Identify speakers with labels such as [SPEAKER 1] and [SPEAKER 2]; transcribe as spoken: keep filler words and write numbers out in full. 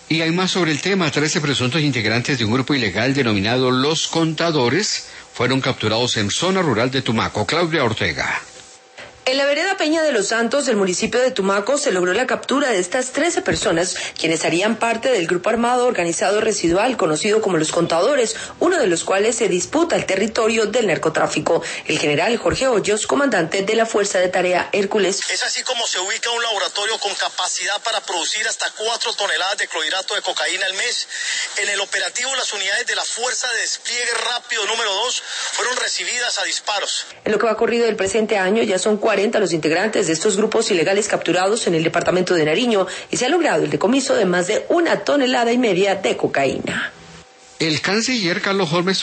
[SPEAKER 1] Y hay más sobre el tema. Trece presuntos integrantes de un grupo ilegal denominado Los Contadores fueron capturados en zona rural de Tumaco. Claudia Ortega.
[SPEAKER 2] En la vereda Peña de los Santos del municipio de Tumaco se logró la captura de estas trece personas, quienes harían parte del grupo armado organizado residual conocido como Los Contadores, uno de los cuales se disputa el territorio del narcotráfico. El general Jorge Hoyos, comandante de la Fuerza de Tarea Hércules.
[SPEAKER 3] Es así como se ubica un laboratorio con capacidad para producir hasta cuatro toneladas de clorhidrato de cocaína al mes. En el operativo, las unidades de la Fuerza de Despliegue Rápido número dos fueron recibidas a disparos.
[SPEAKER 2] En lo que va corrido del presente año ya son cuarenta los integrantes de estos grupos ilegales capturados en el departamento de Nariño y se ha logrado el decomiso de más de una tonelada y media de cocaína.
[SPEAKER 1] El canciller Carlos Holmes